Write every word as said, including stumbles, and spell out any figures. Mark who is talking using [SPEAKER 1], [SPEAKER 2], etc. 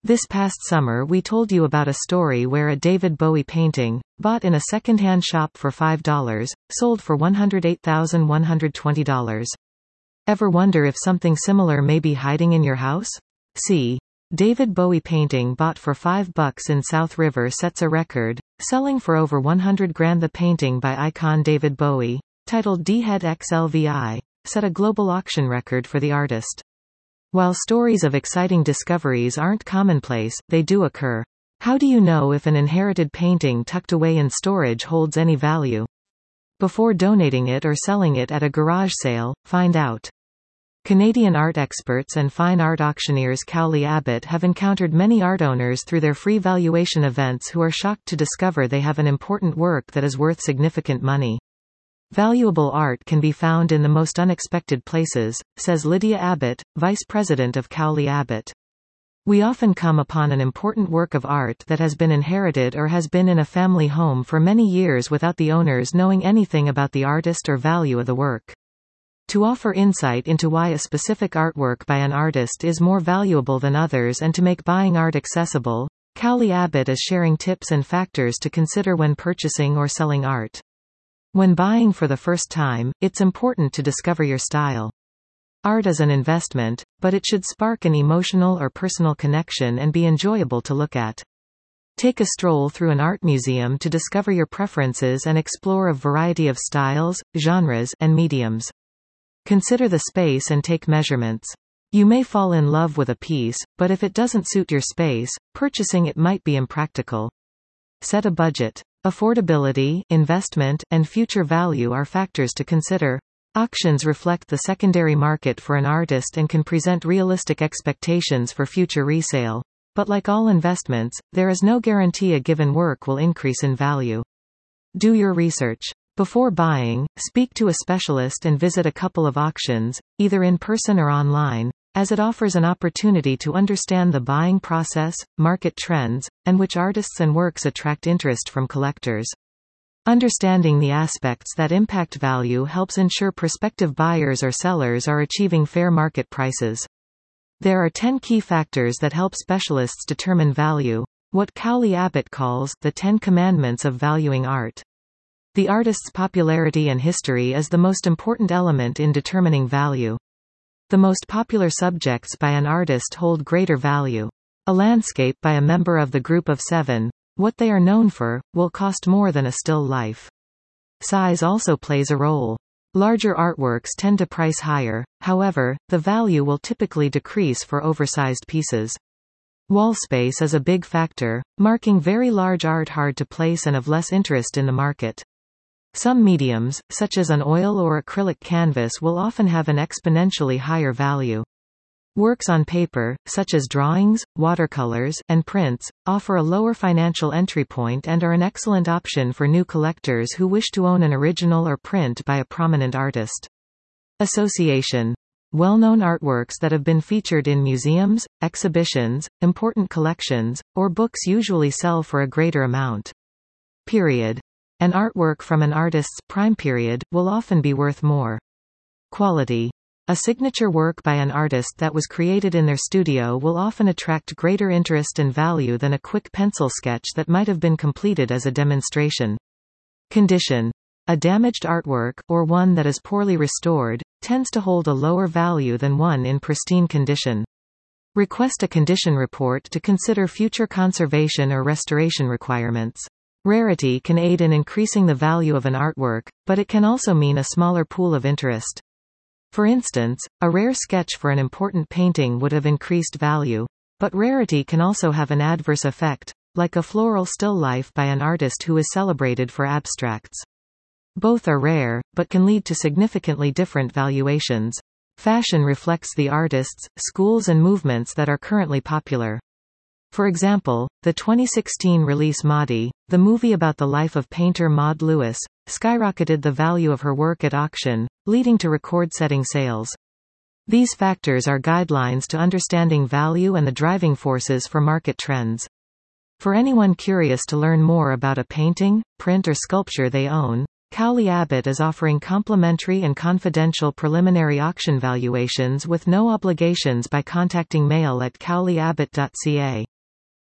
[SPEAKER 1] This past summer we told you about a story where a David Bowie painting, bought in a second-hand shop for five dollars, sold for one hundred eight thousand one hundred twenty dollars. Ever wonder if something similar may be hiding in your house? See. David Bowie painting bought for five bucks in South River sets a record, selling for over one hundred grand. The painting by icon David Bowie, titled D-Head X L V I, set a global auction record for the artist. While stories of exciting discoveries aren't commonplace, they do occur. How do you know if an inherited painting tucked away in storage holds any value? Before donating it or selling it at a garage sale, find out. Canadian art experts and fine art auctioneers Cowley Abbott have encountered many art owners through their free valuation events who are shocked to discover they have an important work that is worth significant money. Valuable art can be found in the most unexpected places, says Lydia Abbott, vice president of Cowley Abbott. We often come upon an important work of art that has been inherited or has been in a family home for many years without the owners knowing anything about the artist or value of the work. To offer insight into why a specific artwork by an artist is more valuable than others and to make buying art accessible, Cowley Abbott is sharing tips and factors to consider when purchasing or selling art. When buying for the first time, it's important to discover your style. Art is an investment, but it should spark an emotional or personal connection and be enjoyable to look at. Take a stroll through an art museum to discover your preferences and explore a variety of styles, genres, and mediums. Consider the space and take measurements. You may fall in love with a piece, but if it doesn't suit your space, purchasing it might be impractical. Set a budget. Affordability, investment, and future value are factors to consider. Auctions reflect the secondary market for an artist and can present realistic expectations for future resale. But like all investments, there is no guarantee a given work will increase in value. Do your research. Before buying, speak to a specialist and visit a couple of auctions, either in person or online, as it offers an opportunity to understand the buying process, market trends, and which artists and works attract interest from collectors. Understanding the aspects that impact value helps ensure prospective buyers or sellers are achieving fair market prices. There are ten key factors that help specialists determine value, what Cowley Abbott calls the Ten Commandments of valuing art. The artist's popularity and history is the most important element in determining value. The most popular subjects by an artist hold greater value. A landscape by a member of the Group of Seven, what they are known for, will cost more than a still life. Size also plays a role. Larger artworks tend to price higher, however, the value will typically decrease for oversized pieces. Wall space is a big factor, marking very large art hard to place and of less interest in the market. Some mediums, such as an oil or acrylic canvas, will often have an exponentially higher value. Works on paper, such as drawings, watercolors, and prints, offer a lower financial entry point and are an excellent option for new collectors who wish to own an original or print by a prominent artist. Association. Well-known artworks that have been featured in museums, exhibitions, important collections, or books usually sell for a greater amount. Period. An artwork from an artist's prime period will often be worth more. Quality. A signature work by an artist that was created in their studio will often attract greater interest and value than a quick pencil sketch that might have been completed as a demonstration. Condition. A damaged artwork, or one that is poorly restored, tends to hold a lower value than one in pristine condition. Request a condition report to consider future conservation or restoration requirements. Rarity can aid in increasing the value of an artwork, but it can also mean a smaller pool of interest. For instance, a rare sketch for an important painting would have increased value. But rarity can also have an adverse effect, like a floral still life by an artist who is celebrated for abstracts. Both are rare, but can lead to significantly different valuations. Fashion reflects the artists, schools and movements that are currently popular. For example, the twenty sixteen release Maudie, the movie about the life of painter Maud Lewis, skyrocketed the value of her work at auction, leading to record-setting sales. These factors are guidelines to understanding value and the driving forces for market trends. For anyone curious to learn more about a painting, print or sculpture they own, Cowley Abbott is offering complimentary and confidential preliminary auction valuations with no obligations by contacting mail at cowley abbott dot c a.